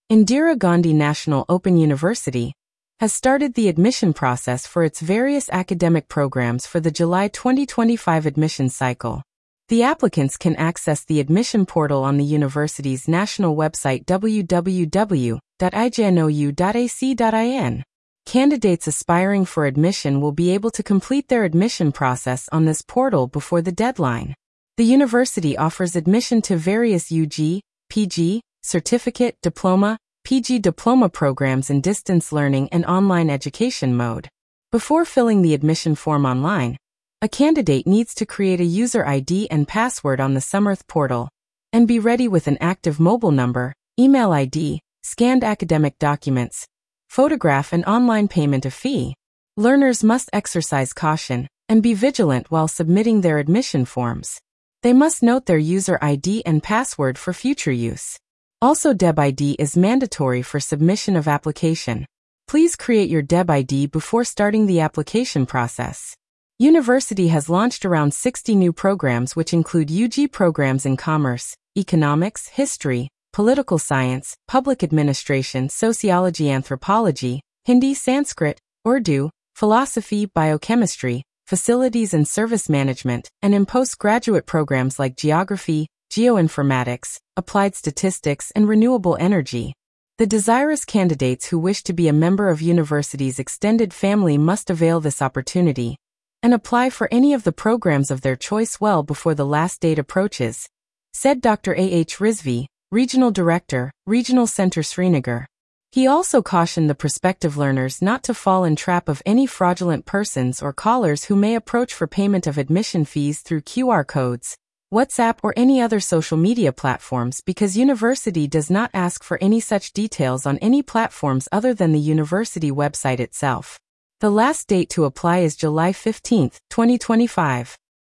Indira Gandhi National Open University has started the admission process for its various academic programs for the July 2025 admission cycle. The applicants can access the admission portal on the university's national website www.ijnou.ac.in. Candidates aspiring for admission will be able to complete their admission process on this portal before the deadline. The university offers admission to various UG, PG, certificate, diploma, PG diploma programs in distance learning and online education mode. Before filling the admission form online, a candidate needs to create a user ID and password on the Samarth portal and be ready with an active mobile number, email ID, scanned academic documents, photograph and online payment of fee. Learners must exercise caution and be vigilant while submitting their admission forms. They must note their user ID and password for future use. Also, DEB ID is mandatory for submission of application. Please create your DEB ID before starting the application process. University has launched around 60 new programs which include UG programs in commerce, economics, history, political science, public administration, sociology, anthropology, Hindi, Sanskrit, Urdu, philosophy, biochemistry, facilities and service management, and in postgraduate programs like geography, geoinformatics, applied statistics, and renewable energy. The desirous candidates who wish to be a member of university's extended family must avail this opportunity and apply for any of the programs of their choice well before the last date approaches, said Dr. A.H. Rizvi, Regional Director, Regional Center Srinagar. He also cautioned the prospective learners not to fall in trap of any fraudulent persons or callers who may approach for payment of admission fees through QR codes, WhatsApp or any other social media platforms because university does not ask for any such details on any platforms other than the university website itself. The last date to apply is July 15, 2025.